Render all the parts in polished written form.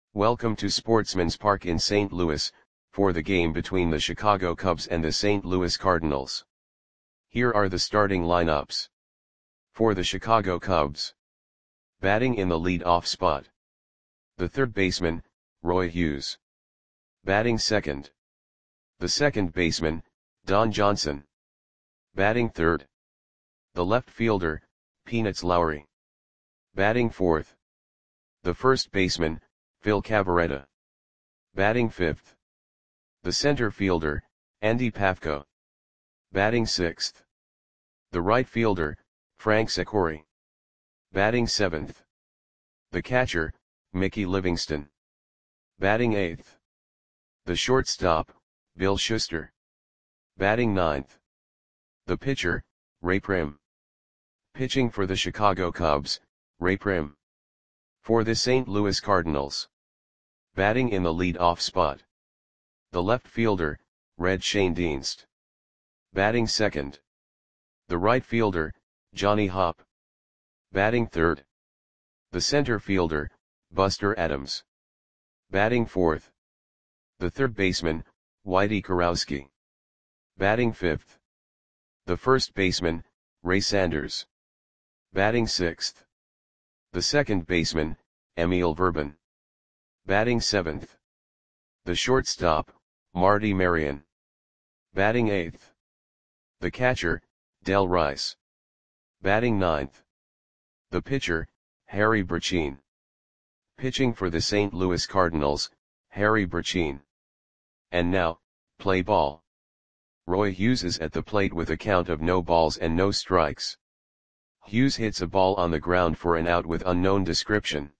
Welcome to Sportsman's Park in St. Louis, for the game between the Chicago Cubs and the St. Louis Cardinals. Here are the starting lineups. For the Chicago Cubs. Batting in the lead-off spot. The third baseman, Roy Hughes. Batting second. The second baseman, Don Johnson. Batting third. The left fielder, Peanuts Lowry. Batting fourth. The first baseman, Phil Cavarretta. Batting fifth. The center fielder, Andy Pafko. Batting sixth. The right fielder, Frank Secory. Batting seventh. The catcher, Mickey Livingston. Batting eighth. The shortstop, Bill Schuster. Batting ninth. The pitcher, Ray Prim. Pitching for the Chicago Cubs, Ray Prim. For the St. Louis Cardinals. Batting in the lead-off spot. The left fielder, Red Schoendienst. Batting second. The right fielder, Johnny Hopp. Batting third. The center fielder, Buster Adams. Batting fourth. The third baseman, Whitey Kurowski. Batting fifth. The first baseman, Ray Sanders. Batting sixth. The second baseman, Emil Verban. Batting seventh. The shortstop, Marty Marion. Batting eighth. The catcher, Del Rice. Batting ninth. The pitcher, Harry Burcheen. Pitching for the St. Louis Cardinals, Harry Burcheen. And now, play ball. Roy Hughes is at the plate with a count of no balls and no strikes. Hughes hits a ball on the ground for an out with unknown description.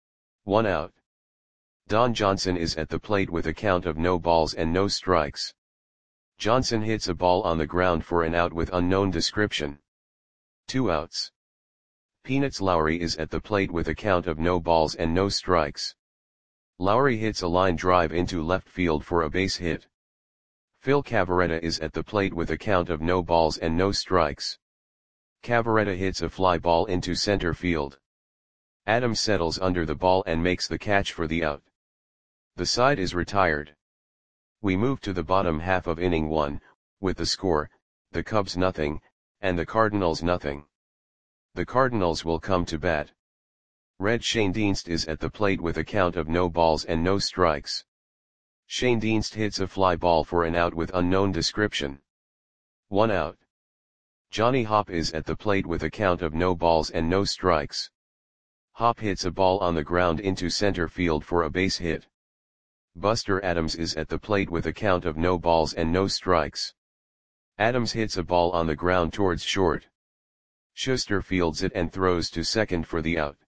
1 out. Don Johnson is at the plate with a count of no balls and no strikes. Johnson hits a ball on the ground for an out with unknown description. 2 outs. Peanuts Lowry is at the plate with a count of no balls and no strikes. Lowry hits a line drive into left field for a base hit. Phil Cavarretta is at the plate with a count of no balls and no strikes. Cavarretta hits a fly ball into center field. Adams settles under the ball and makes the catch for the out. The side is retired. We move to the bottom half of inning 1, with the score, the Cubs nothing, and the Cardinals nothing. The Cardinals will come to bat. Red Schoendienst is at the plate with a count of no balls and no strikes. Schoendienst hits a fly ball for an out with unknown description. 1 out. Johnny Hopp is at the plate with a count of no balls and no strikes. Hopp hits a ball on the ground into center field for a base hit. Buster Adams is at the plate with a count of no balls and no strikes. Adams hits a ball on the ground towards short. Schuster fields it and throws to second for the out.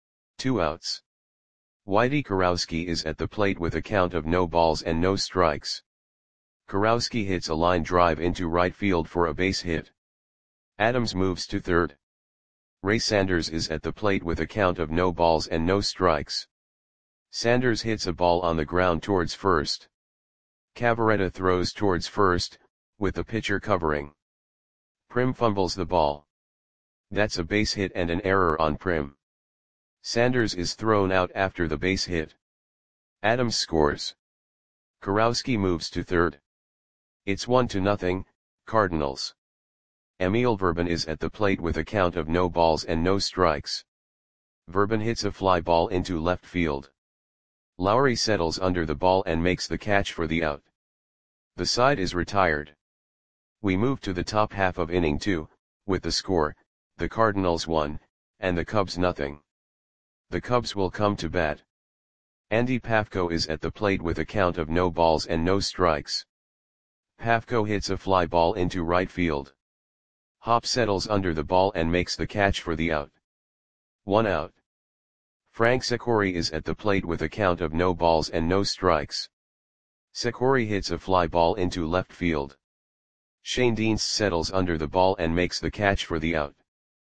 2 outs. Whitey Kurowski is at the plate with a count of no balls and no strikes. Kurowski hits a line drive into right field for a base hit. Adams moves to third. Ray Sanders is at the plate with a count of no balls and no strikes. Sanders hits a ball on the ground towards first. Cavarretta throws towards first, with the pitcher covering. Prim fumbles the ball. That's a base hit and an error on Prim. Sanders is thrown out after the base hit. Adams scores. Kurowski moves to third. It's 1-0, Cardinals. Emil Verban is at the plate with a count of no balls and no strikes. Verban hits a fly ball into left field. Lowry settles under the ball and makes the catch for the out. The side is retired. We move to the top half of inning 2, with the score, the Cardinals 1, and the Cubs nothing. The Cubs will come to bat. Andy Pafko is at the plate with a count of no balls and no strikes. Pafko hits a fly ball into right field. Hopp settles under the ball and makes the catch for the out. 1 out. Frank Secory is at the plate with a count of no balls and no strikes. Secory hits a fly ball into left field. Schoendienst settles under the ball and makes the catch for the out.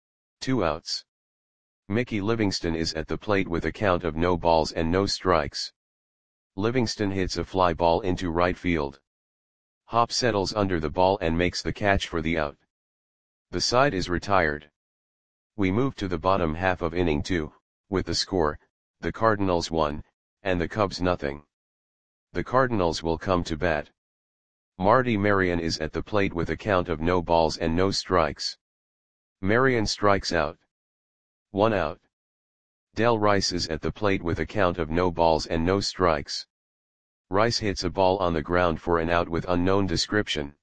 2 outs. Mickey Livingston is at the plate with a count of no balls and no strikes. Livingston hits a fly ball into right field. Hopp settles under the ball and makes the catch for the out. The side is retired. We move to the bottom half of inning 2, with the score, the Cardinals 1, and the Cubs nothing. The Cardinals will come to bat. Marty Marion is at the plate with a count of no balls and no strikes. Marion strikes out. 1 out. Del Rice is at the plate with a count of no balls and no strikes. Rice hits a ball on the ground for an out with unknown description.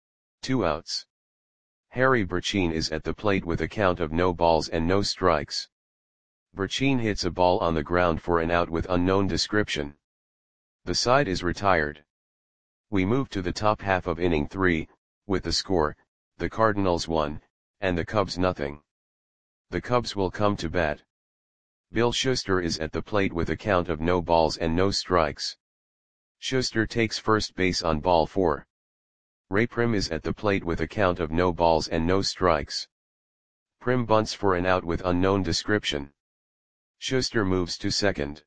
2 outs. Harry Burcheen is at the plate with a count of no balls and no strikes. Burcheen hits a ball on the ground for an out with unknown description. The side is retired. We move to the top half of inning 3, with the score, the Cardinals 1, and the Cubs nothing. The Cubs will come to bat. Bill Schuster is at the plate with a count of no balls and no strikes. Schuster takes first base on ball 4. Ray Prim is at the plate with a count of no balls and no strikes. Prim bunts for an out with unknown description. Schuster moves to second.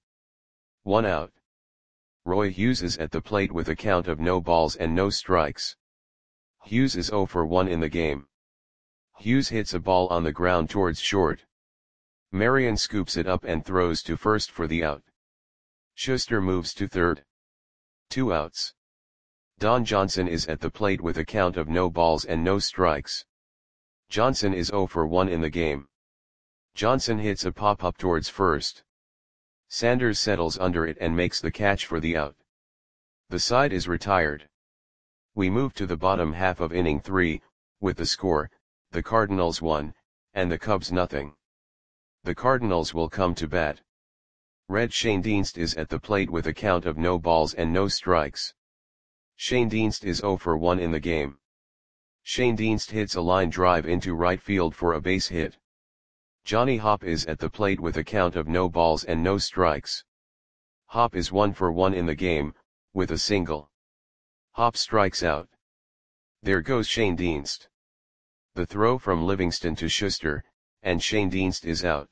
1 out. Roy Hughes is at the plate with a count of no balls and no strikes. Hughes is 0 for 1 in the game. Hughes hits a ball on the ground towards short. Marion scoops it up and throws to first for the out. Schuster moves to third. 2 outs. Don Johnson is at the plate with a count of no balls and no strikes. Johnson is 0 for 1 in the game. Johnson hits a pop-up towards first. Sanders settles under it and makes the catch for the out. The side is retired. We move to the bottom half of inning 3, with the score, the Cardinals 1, and the Cubs nothing. The Cardinals will come to bat. Red Schoendienst is at the plate with a count of no balls and no strikes. Schoendienst is 0 for 1 in the game. Schoendienst hits a line drive into right field for a base hit. Johnny Hopp is at the plate with a count of no balls and no strikes. Hopp is 1 for 1 in the game, with a single. Hopp strikes out. There goes Schoendienst. The throw from Livingston to Schuster, and Schoendienst is out.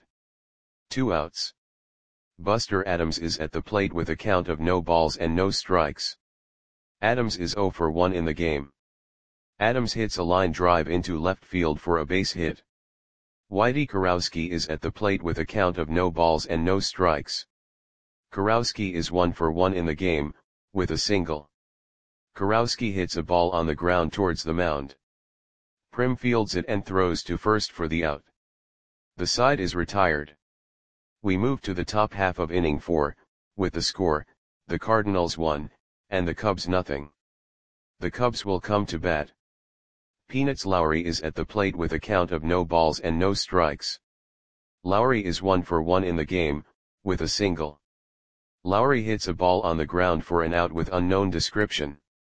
2 outs. Buster Adams is at the plate with a count of no balls and no strikes. Adams is 0 for 1 in the game. Adams hits a line drive into left field for a base hit. Whitey Kurowski is at the plate with a count of no balls and no strikes. Kurowski is 1 for 1 in the game, with a single. Kurowski hits a ball on the ground towards the mound. Prim fields it and throws to first for the out. The side is retired. We move to the top half of inning 4, with the score, the Cardinals 1, and the Cubs nothing. The Cubs will come to bat. Peanuts Lowry is at the plate with a count of no balls and no strikes. Lowry is 1 for 1 in the game, with a single. Lowry hits a ball on the ground for an out with unknown description.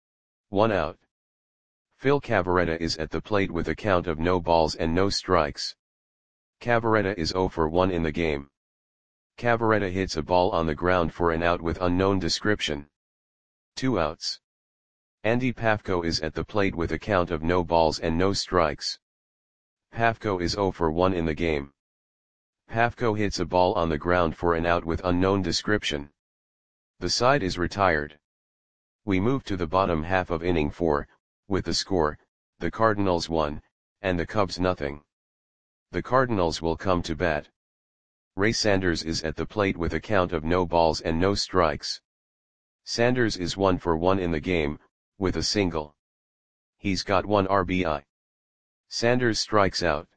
1 out. Phil Cavarretta is at the plate with a count of no balls and no strikes. Cavarretta is 0 for 1 in the game. Cavarretta hits a ball on the ground for an out with unknown description. 2 outs. Andy Pafko is at the plate with a count of no balls and no strikes. Pafko is 0 for 1 in the game. Pafko hits a ball on the ground for an out with unknown description. The side is retired. We move to the bottom half of inning 4, with the score, the Cardinals 1, and the Cubs nothing. The Cardinals will come to bat. Ray Sanders is at the plate with a count of no balls and no strikes. Sanders is 1 for 1 in the game, with a single. He's got 1 RBI. Sanders strikes out.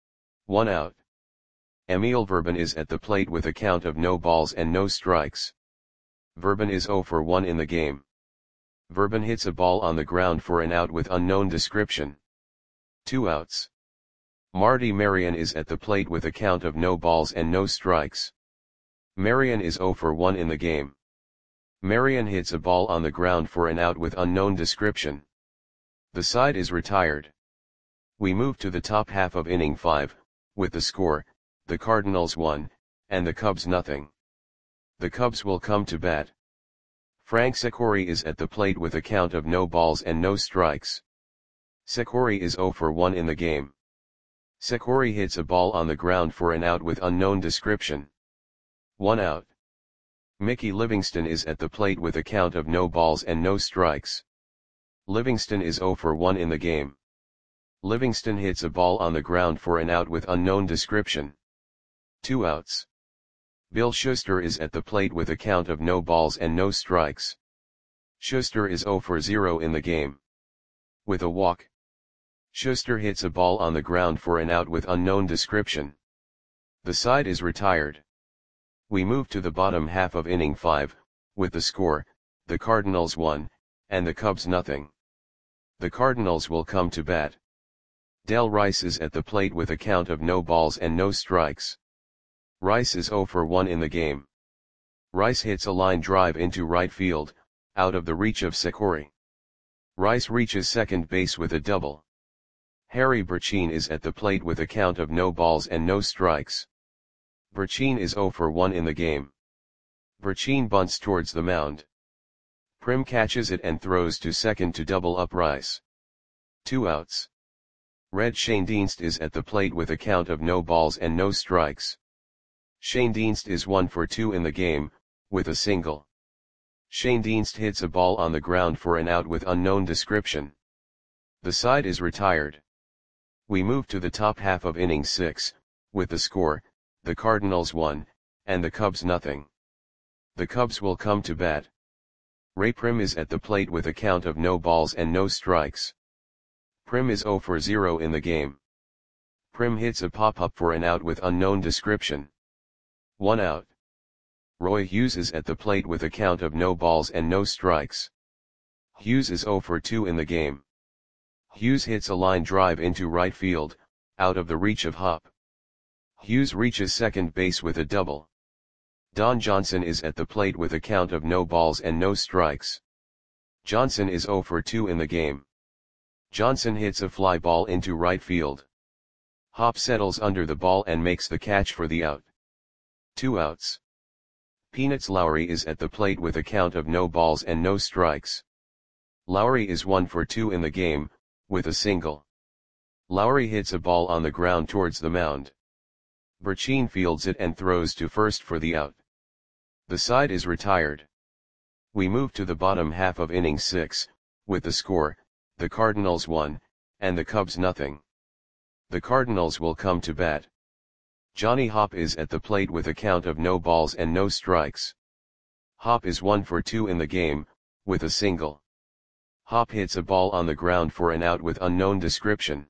1 out. Emil Verban is at the plate with a count of no balls and no strikes. Verban is 0 for 1 in the game. Verban hits a ball on the ground for an out with unknown description. 2 outs. Marty Marion is at the plate with a count of no balls and no strikes. Marion is 0 for 1 in the game. Marion hits a ball on the ground for an out with unknown description. The side is retired. We move to the top half of inning 5, with the score, the Cardinals 1, and the Cubs nothing. The Cubs will come to bat. Frank Secori is at the plate with a count of no balls and no strikes. Secori is 0 for 1 in the game. Secori hits a ball on the ground for an out with unknown description. 1 out. Mickey Livingston is at the plate with a count of no balls and no strikes. Livingston is 0 for 1 in the game. Livingston hits a ball on the ground for an out with unknown description. 2 outs. Bill Schuster is at the plate with a count of no balls and no strikes. Schuster is 0 for 0 in the game. With a walk, Schuster hits a ball on the ground for an out with unknown description. The side is retired. We move to the bottom half of inning 5, with the score, the Cardinals 1, and the Cubs nothing. The Cardinals will come to bat. Del Rice is at the plate with a count of no balls and no strikes. Rice is 0 for 1 in the game. Rice hits a line drive into right field, out of the reach of Sikori. Rice reaches second base with a double. Harry Burcheen is at the plate with a count of no balls and no strikes. Burcheen is 0 for 1 in the game. Burcheen bunts towards the mound. Prim catches it and throws to second to double up Rice. 2 outs. Red Schoendienst is at the plate with a count of no balls and no strikes. Schoendienst is 1 for 2 in the game, with a single. Schoendienst hits a ball on the ground for an out with unknown description. The side is retired. We move to the top half of inning 6, with the score, the Cardinals 1, and the Cubs nothing. The Cubs will come to bat. Ray Prim is at the plate with a count of no balls and no strikes. Prim is 0 for 0 in the game. Prim hits a pop-up for an out with unknown description. 1 out. Roy Hughes is at the plate with a count of no balls and no strikes. Hughes is 0 for 2 in the game. Hughes hits a line drive into right field, out of the reach of Hop. Hughes reaches second base with a double. Don Johnson is at the plate with a count of no balls and no strikes. Johnson is 0 for 2 in the game. Johnson hits a fly ball into right field. Hop settles under the ball and makes the catch for the out. 2 outs. Peanuts Lowry is at the plate with a count of no balls and no strikes. Lowry is 1 for 2 in the game, with a single. Lowry hits a ball on the ground towards the mound. Burcheen fields it and throws to first for the out. The side is retired. We move to the bottom half of inning 6, with the score, the Cardinals 1, and the Cubs nothing. The Cardinals will come to bat. Johnny Hop is at the plate with a count of no balls and no strikes. Hop is 1 for 2 in the game, with a single. Hop hits a ball on the ground for an out with unknown description.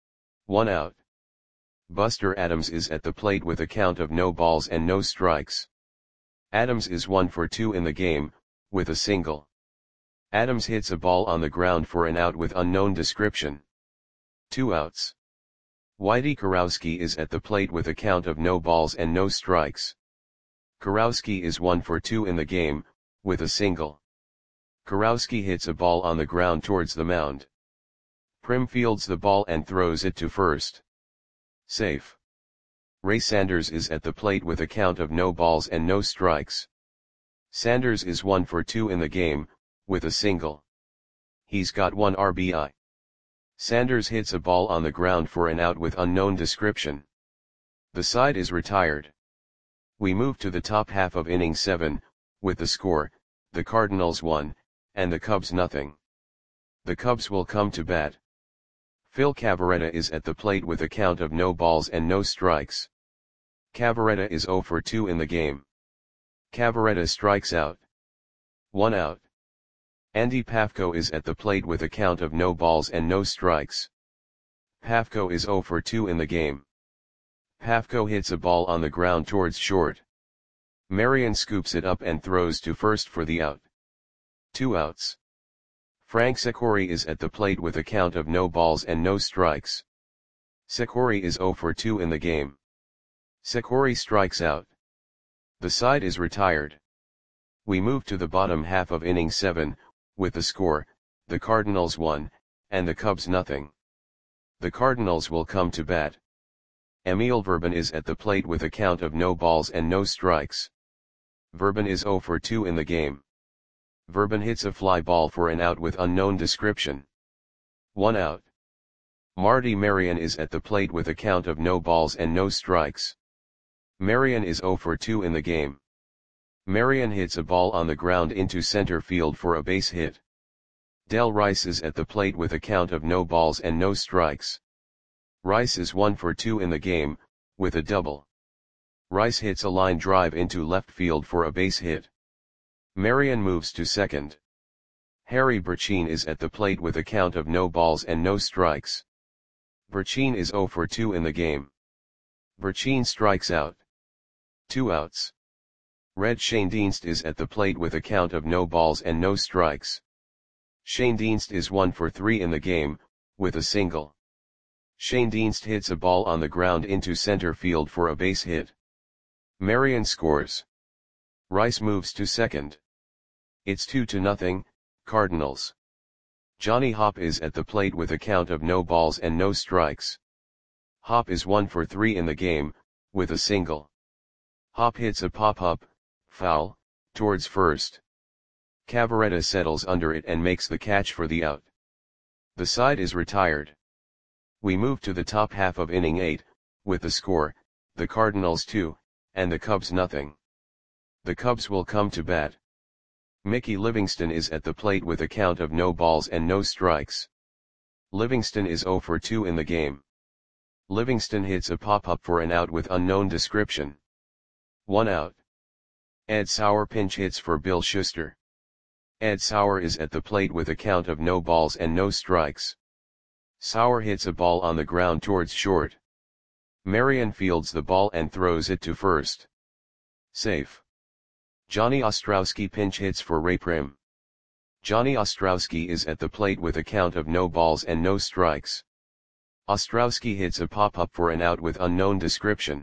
1 out. Buster Adams is at the plate with a count of no balls and no strikes. Adams is 1 for 2 in the game, with a single. Adams hits a ball on the ground for an out with unknown description. 2 outs. Whitey Kurowski is at the plate with a count of no balls and no strikes. Kurowski is 1 for 2 in the game, with a single. Kurowski hits a ball on the ground towards the mound. Prim fields the ball and throws it to first. Safe. Ray Sanders is at the plate with a count of no balls and no strikes. Sanders is 1 for 2 in the game, with a single. He's got 1 RBI. Sanders hits a ball on the ground for an out with unknown description. The side is retired. We move to the top half of inning 7, with the score, the Cardinals 1, and the Cubs nothing. The Cubs will come to bat. Phil Cavarretta is at the plate with a count of no balls and no strikes. Cavarretta is 0 for 2 in the game. Cavarretta strikes out. 1 out. Andy Pafko is at the plate with a count of no balls and no strikes. Pafko is 0 for 2 in the game. Pafko hits a ball on the ground towards short. Marion scoops it up and throws to first for the out. 2 outs. Frank Sikori is at the plate with a count of no balls and no strikes. Sikori is 0 for 2 in the game. Sikori strikes out. The side is retired. We move to the bottom half of inning 7, with the score, the Cardinals 1, and the Cubs nothing. The Cardinals will come to bat. Emil Verban is at the plate with a count of no balls and no strikes. Verban is 0 for 2 in the game. Verban hits a fly ball for an out with unknown description. 1 out. Marty Marion is at the plate with a count of no balls and no strikes. Marion is 0 for 2 in the game. Marion hits a ball on the ground into center field for a base hit. Del Rice is at the plate with a count of no balls and no strikes. Rice is 1 for 2 in the game, with a double. Rice hits a line drive into left field for a base hit. Marion moves to second. Harry Burcheen is at the plate with a count of no balls and no strikes. Burcheen is 0 for 2 in the game. Burcheen strikes out. 2 outs. Red Schoendienst is at the plate with a count of no balls and no strikes. Schoendienst is 1 for 3 in the game, with a single. Schoendienst hits a ball on the ground into center field for a base hit. Marion scores. Rice moves to second. It's 2-0, Cardinals. Johnny Hopp is at the plate with a count of no balls and no strikes. Hopp is 1 for 3 in the game, with a single. Hopp hits a pop-up, foul, towards first. Cavaretta settles under it and makes the catch for the out. The side is retired. We move to the top half of inning 8, with the score, the Cardinals 2, and the Cubs nothing. The Cubs will come to bat. Mickey Livingston is at the plate with a count of no balls and no strikes. Livingston is 0 for 2 in the game. Livingston hits a pop-up for an out with unknown description. 1 out. Ed Sauer pinch hits for Bill Schuster. Ed Sauer is at the plate with a count of no balls and no strikes. Sauer hits a ball on the ground towards short. Marion fields the ball and throws it to first. Safe. Johnny Ostrowski pinch hits for Ray Prim. Johnny Ostrowski is at the plate with a count of no balls and no strikes. Ostrowski hits a pop-up for an out with unknown description.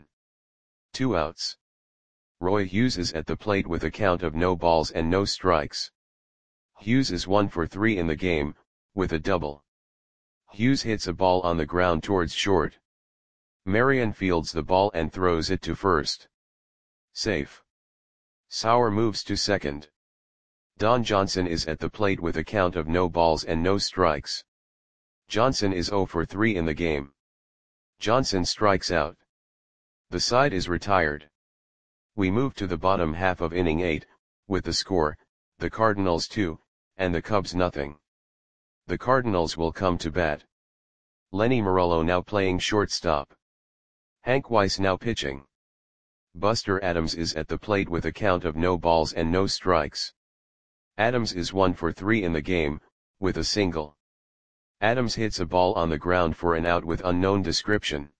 2 outs. Roy Hughes is at the plate with a count of no balls and no strikes. Hughes is 1 for 3 in the game, with a double. Hughes hits a ball on the ground towards short. Marion fields the ball and throws it to first. Safe. Sauer moves to second. Don Johnson is at the plate with a count of no balls and no strikes. Johnson is 0 for 3 in the game. Johnson strikes out. The side is retired. We move to the bottom half of inning 8, with the score, the Cardinals 2, and the Cubs nothing. The Cardinals will come to bat. Lenny Morello now playing shortstop. Hank Weiss now pitching. Buster Adams is at the plate with a count of no balls and no strikes. Adams is 1 for 3 in the game, with a single. Adams hits a ball on the ground for an out with unknown description.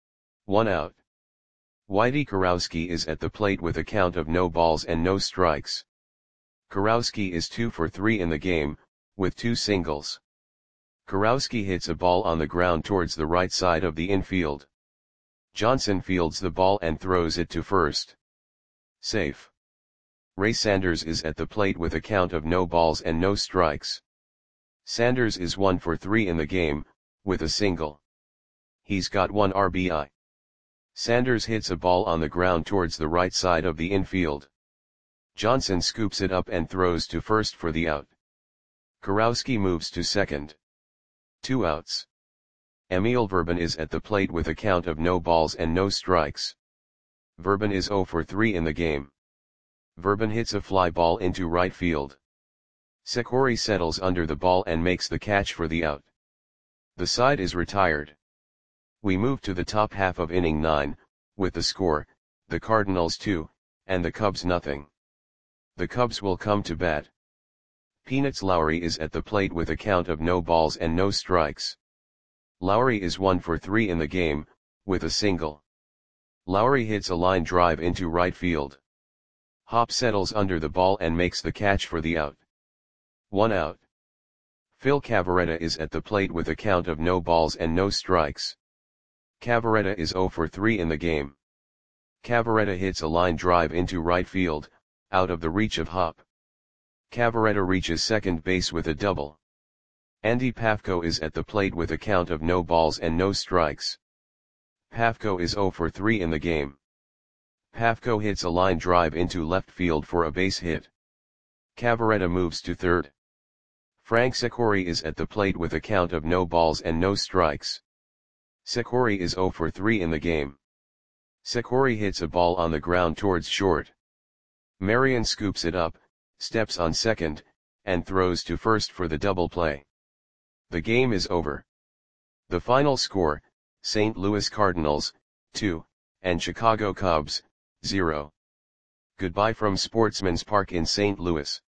1 out. Whitey Kurowski is at the plate with a count of no balls and no strikes. Kurowski is 2 for 3 in the game, with 2 singles. Kurowski hits a ball on the ground towards the right side of the infield. Johnson fields the ball and throws it to first. Safe. Ray Sanders is at the plate with a count of no balls and no strikes. Sanders is 1 for 3 in the game, with a single. He's got 1 RBI. Sanders hits a ball on the ground towards the right side of the infield. Johnson scoops it up and throws to first for the out. Kurowski moves to second. 2 outs. Emil Verban is at the plate with a count of no balls and no strikes. Verban is 0 for 3 in the game. Verban hits a fly ball into right field. Sekori settles under the ball and makes the catch for the out. The side is retired. We move to the top half of inning 9, with the score, the Cardinals 2, and the Cubs nothing. The Cubs will come to bat. Peanuts Lowry is at the plate with a count of no balls and no strikes. Lowry is 1 for 3 in the game, with a single. Lowry hits a line drive into right field. Hopp settles under the ball and makes the catch for the out. 1 out. Phil Cavaretta is at the plate with a count of no balls and no strikes. Cavaretta is 0 for 3 in the game. Cavaretta hits a line drive into right field, out of the reach of Hopp. Cavaretta reaches second base with a double. Andy Pafko is at the plate with a count of no balls and no strikes. Pafko is 0 for 3 in the game. Pafko hits a line drive into left field for a base hit. Cavaretta moves to third. Frank Sekori is at the plate with a count of no balls and no strikes. Sekori is 0 for 3 in the game. Sekori hits a ball on the ground towards short. Marion scoops it up, steps on second, and throws to first for the double play. The game is over. The final score, St. Louis Cardinals, 2, and Chicago Cubs, 0. Goodbye from Sportsman's Park in St. Louis.